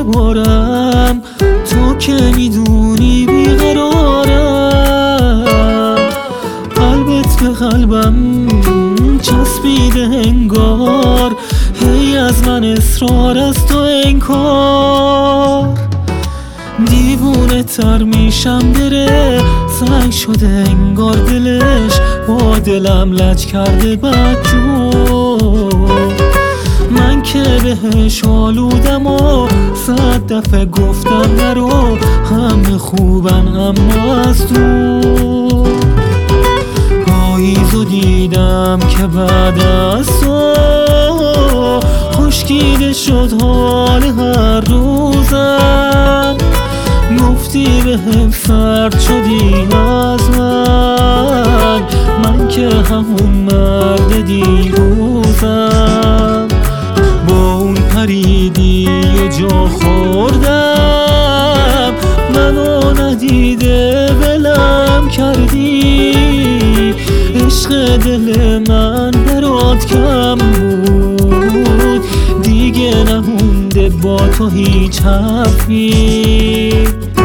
بارم، تو که میدونی بیقرارم. قلبت به قلبم چسبیده انگار، هی از من اصرار از تو انکار. دیوونه تر میشم دره سنگ شده انگار دلش، با دلم لج کرده بدجور. من که بهش آلودم و 100 دفعه گفتم نرو، همه خوبن اما از دور. پاییزو دیدم که بعد از تو خشکیده شد حال هر روزم. گفتی بهم سرد شدی از من که همون مرد دیروزم. با اون پریدی و جا خوردم، منو ندیده ولم کردی. عشق دل من برات کم بود، دیگه نمونده با تو هیچ حرفی.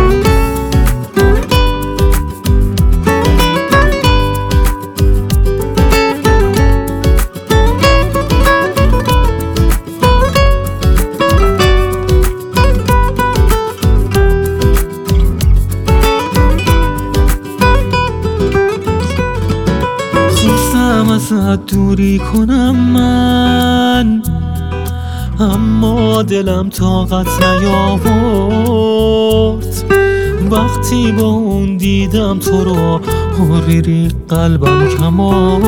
ازت دوری کنم من، اما دلم طاقت نیاورد. وقتی با اون دیدم تو رو ریری قلبم کم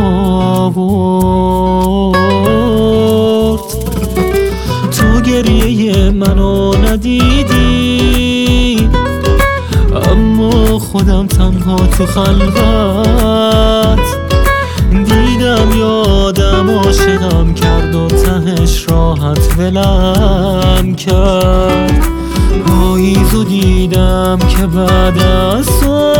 آورد. تو گریه منو ندیدی، اما خودم تنها تو خلوت دیدم. یادم عاشقم کرد و تهش راحت ولم کرد. پاییزو دیدم که بعد از تو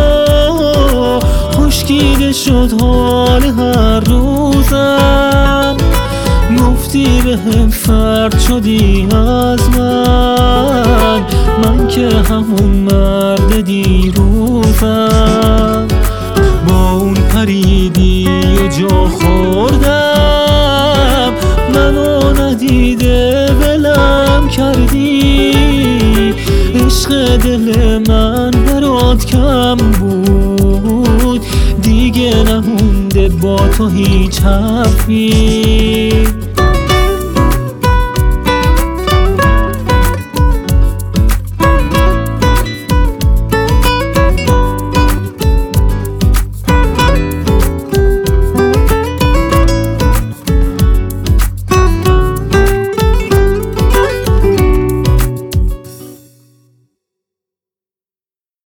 خشکیده شد حال هر روزم. گفتی بهم سرد شدی از من که همون مرد دیروزم. با اون پریدی و جا خوردم، منو ندیده ولم کردی. عشق دل من برات کم بود، دیگه نمونده با تو هیچ حرفی.